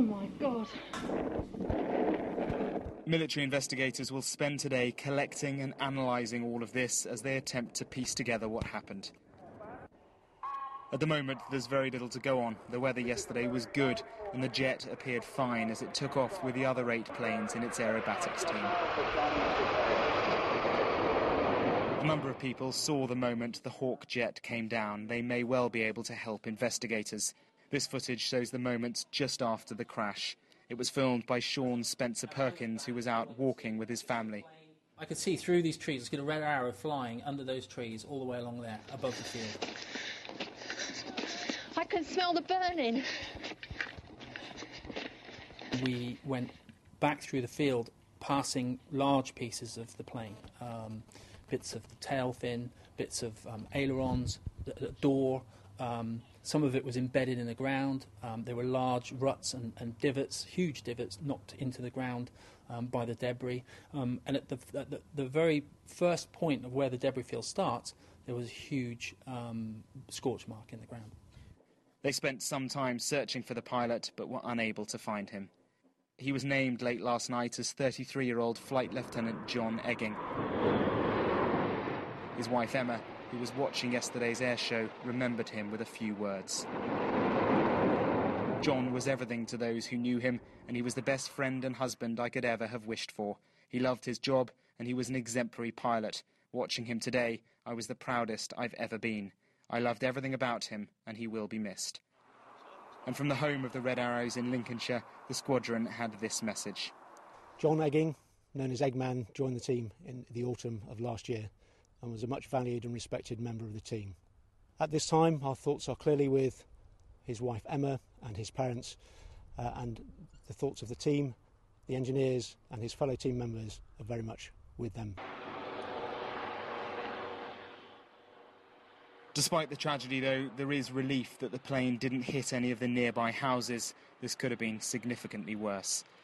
Oh my God. Military investigators will spend today collecting and analysing all of this as they attempt to piece together what happened. At the moment, there's very little to go on. The weather yesterday was good, and the jet appeared fine as it took off with the other 8 planes in its aerobatics team. A number of people saw the moment the Hawk jet came down. They may well be able to help investigators. This footage shows the moment just after the crash. It was filmed by Sean Spencer Perkins, who was out walking with his family. I could see through these trees. I could see a red arrow flying under those trees all the way along there, above the field. I can smell the burning. We went back through the field, passing large pieces of the plane, bits of the tail fin, bits of ailerons, the door. Some of it was embedded in the ground. There were large ruts and divots, huge divots knocked into the ground by the debris. And at the very first point of where the debris field starts, there was a huge scorch mark in the ground. They spent some time searching for the pilot, but were unable to find him. He was named late last night as 33-year-old Flight Lieutenant John Egging. His wife Emma, who was watching yesterday's air show, remembered him with a few words. John was everything to those who knew him, and he was the best friend and husband I could ever have wished for. He loved his job, and he was an exemplary pilot. Watching him today, I was the proudest I've ever been. I loved everything about him, and he will be missed. And from the home of the Red Arrows in Lincolnshire, the squadron had this message. John Egging, known as Eggman, joined the team in the autumn of last year and was a much valued and respected member of the team. At this time, our thoughts are clearly with his wife Emma and his parents, and the thoughts of the team, the engineers and his fellow team members are very much with them. Despite the tragedy, though, there is relief that the plane didn't hit any of the nearby houses. This could have been significantly worse.